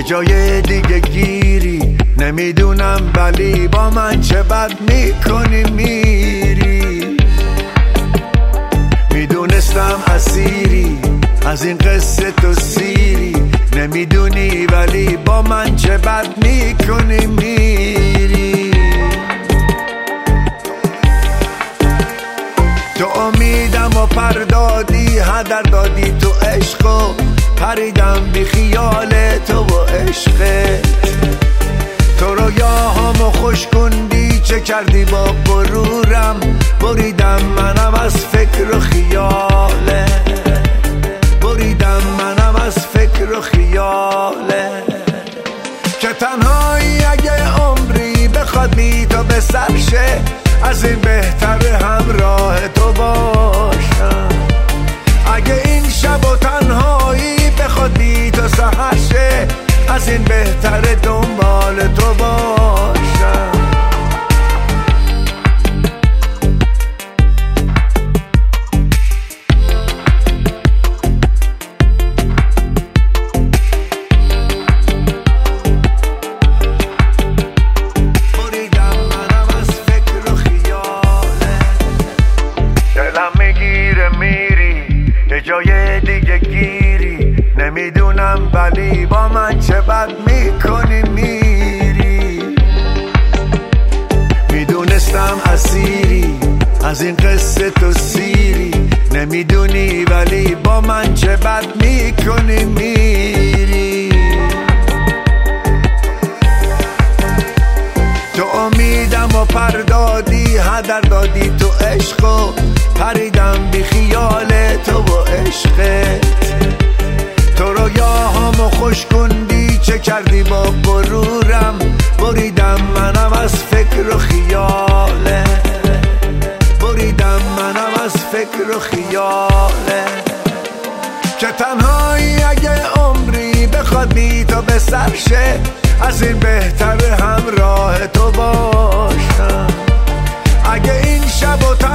یه جای دیگه گیری، نمیدونم ولی با من چه بد میکنی میری. میدونستم اسیری از این قصه تو سیری، نمیدونی ولی با من چه بد میکنی میری. تو امیدم و پردادی، هدر دادی تو عشق و پریدم بی خیال تو و عشقت. تو رویاهامو خوش کندی، چه کردی با غرورم، بریدم منم از فکر و خیاله، بریدم منم از فکر و خیاله. که تنهایی اگه عمری بخواد بی تو به سر شه، از این بهتر همراه تو باشم. اگه این شب و تنهایی بخواد بی تو سحر شه، از این بهتر دنبال تو باشم. بریدم منم از فکر و خیاله، دلم میگیره میری یه جای دیگه گیری، نمیدونم ولی با من چه بد میکنی میری. میدونستم اسیری از این قصه تو سیری، نمیدونی ولی با من چه بد میکنی میری. تو امیدم و پردادی، هدر دادی تو عشق و پریدم بی خیال تو و عشقت. تو رویاهامو خوش کندی، چه کردی با غرورم، بریدم منم از فکر و خیاله، بریدم منم از فکر و خیاله. که تنهایی اگه عمری بخواد بی تو به سر شه، از این بهتر همراه تو باشم. اگه این شب و